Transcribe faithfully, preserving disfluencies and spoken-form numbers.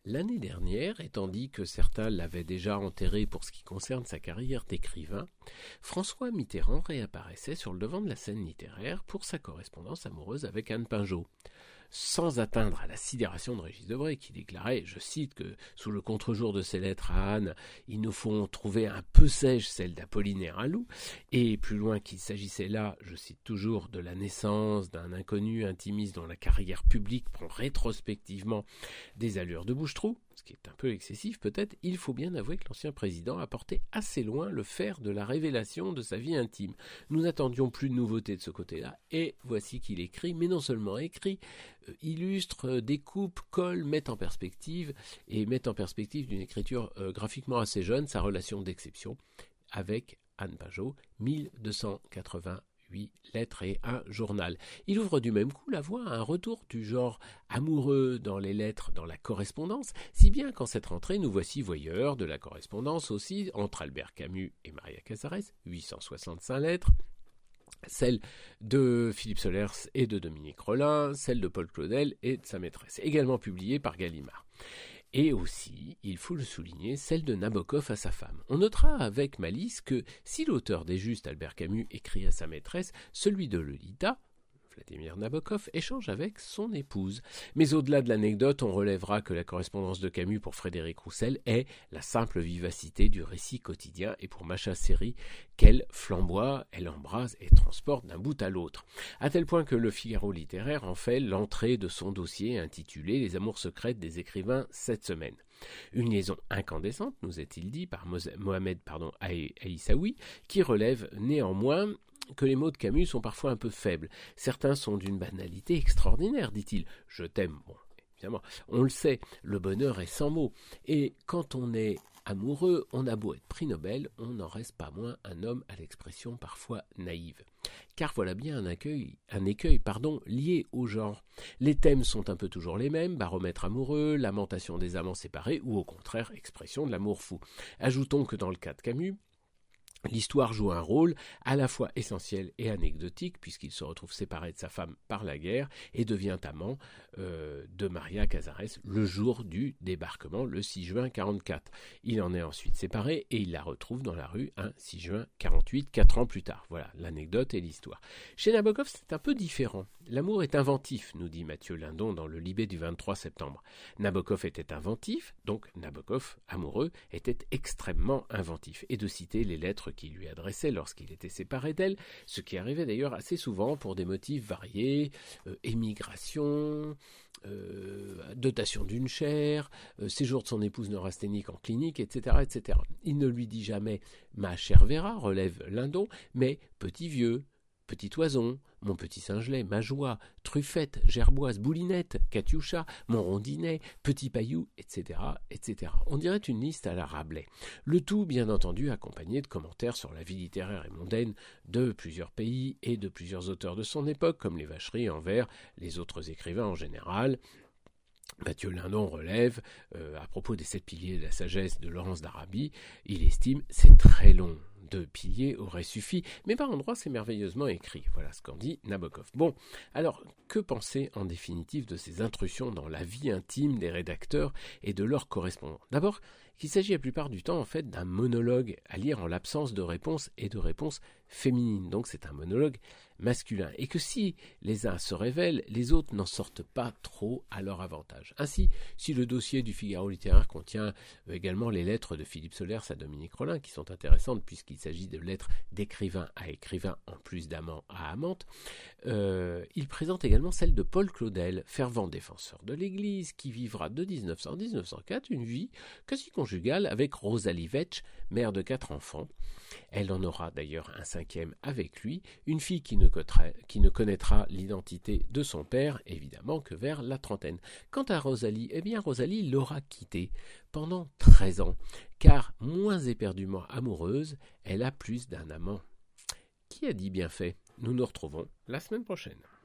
L'année dernière, et tandis que certains l'avaient déjà enterré pour ce qui concerne sa carrière d'écrivain, François Mitterrand réapparaissait sur le devant de la scène littéraire pour sa correspondance amoureuse avec Anne Pinjot. Sans atteindre à la sidération de Régis Debray, qui déclarait, je cite, que sous le contre-jour de ses lettres à Anne, il nous faut trouver un peu sèche celle d'Apollinaire à Loup, et plus loin qu'il s'agissait là, je cite toujours, de la naissance d'un inconnu intimiste dont la carrière publique prend rétrospectivement des allures de bouche-trou, ce qui est un peu excessif peut-être, il faut bien avouer que l'ancien président a porté assez loin le fer de la révélation de sa vie intime. Nous n'attendions plus de nouveautés de ce côté-là, et voici qu'il écrit, mais non seulement écrit, euh, illustre, euh, découpe, colle, met en perspective, et met en perspective d'une écriture euh, graphiquement assez jeune, sa relation d'exception avec Anne Pinjot, mille deux cent quatre-vingts huit lettres et un journal. Il ouvre du même coup la voie à un retour du genre amoureux dans les lettres, dans la correspondance, si bien qu'en cette rentrée, nous voici voyeurs de la correspondance aussi entre Albert Camus et Maria Casares, huit cent soixante-cinq lettres, celle de Philippe Solers et de Dominique Rollin, celle de Paul Claudel et de sa maîtresse, également publiée par Gallimard. Et aussi, il faut le souligner, celle de Nabokov à sa femme. On notera avec malice que si l'auteur des Justes, Albert Camus, écrit à sa maîtresse, celui de Lolita, Vladimir Nabokov, échange avec son épouse. Mais au-delà de l'anecdote, on relèvera que la correspondance de Camus pour Frédéric Roussel est la simple vivacité du récit quotidien et pour Macha Seri, qu'elle flamboie, elle embrase et transporte d'un bout à l'autre. À tel point que le Figaro littéraire en fait l'entrée de son dossier intitulé « Les amours secrètes des écrivains cette semaine ». Une liaison incandescente, nous est-il dit, par Mohamed pardon, Aïssaoui, qui relève néanmoins que les mots de Camus sont parfois un peu faibles. Certains sont d'une banalité extraordinaire, dit-il. « Je t'aime ». Bon, évidemment, on le sait, le bonheur est sans mots. Et quand on est amoureux, on a beau être prix Nobel, on n'en reste pas moins un homme à l'expression parfois naïve. Car voilà bien un, accueil, un écueil pardon, lié au genre. Les thèmes sont un peu toujours les mêmes, baromètre amoureux, lamentation des amants séparés, ou au contraire, expression de l'amour fou. Ajoutons que dans le cas de Camus, l'histoire joue un rôle à la fois essentiel et anecdotique puisqu'il se retrouve séparé de sa femme par la guerre et devient amant euh, de Maria Casares le jour du débarquement, le six juin quarante-quatre. Il en est ensuite séparé et il la retrouve dans la rue un six juin quarante-huit, quatre ans plus tard. Voilà l'anecdote et l'histoire. Chez Nabokov, c'est un peu différent. L'amour est inventif, nous dit Mathieu Lindon dans le Libé du vingt-trois septembre. Nabokov était inventif, donc Nabokov, amoureux, était extrêmement inventif. Et de citer les lettres qu'il lui adressait lorsqu'il était séparé d'elle, ce qui arrivait d'ailleurs assez souvent pour des motifs variés, euh, émigration, euh, dotation d'une chaire, euh, séjour de son épouse neurasthénique en clinique, et cetera, et cetera. Il ne lui dit jamais « ma chère Vera », relève Lindon, mais « petit vieux ». Petit oison, mon petit singelet, ma joie, truffette, gerboise, boulinette, Katioucha, mon rondinet, petit paillou, et cetera, et cetera. On dirait une liste à la Rabelais. Le tout, bien entendu, accompagné de commentaires sur la vie littéraire et mondaine de plusieurs pays et de plusieurs auteurs de son époque, comme les vacheries envers les autres écrivains en général. Mathieu Lindon relève, euh, à propos des sept piliers de la sagesse de Laurence d'Arabie, il estime « c'est très long ». Deux piliers auraient suffi, mais par endroits c'est merveilleusement écrit. Voilà ce qu'en dit Nabokov. Bon, alors, que penser en définitive de ces intrusions dans la vie intime des rédacteurs et de leurs correspondants ? D'abord, qu'il s'agit la plupart du temps en fait d'un monologue à lire en l'absence de réponse et de réponse féminine. Donc c'est un monologue masculin. Et que si les uns se révèlent, les autres n'en sortent pas trop à leur avantage. Ainsi, si le dossier du Figaro littéraire contient également les lettres de Philippe Solers à Dominique Rollin, qui sont intéressantes puisqu'il s'agit de lettres d'écrivain à écrivain en plus d'amant à amante, euh, il présente également celle de Paul Claudel, fervent défenseur de l'Église, qui vivra de dix-neuf cents à dix-neuf cent quatre une vie quasi conjugale avec Rosalie Vetch, mère de quatre enfants. Elle en aura d'ailleurs un cinquième avec lui, une fille qui ne, coterait, qui ne connaîtra l'identité de son père, évidemment, que vers la trentaine. Quant à Rosalie, eh bien Rosalie l'aura quitté pendant treize ans, car moins éperdument amoureuse, elle a plus d'un amant. Qui a dit bien fait ? Nous nous retrouvons la semaine prochaine.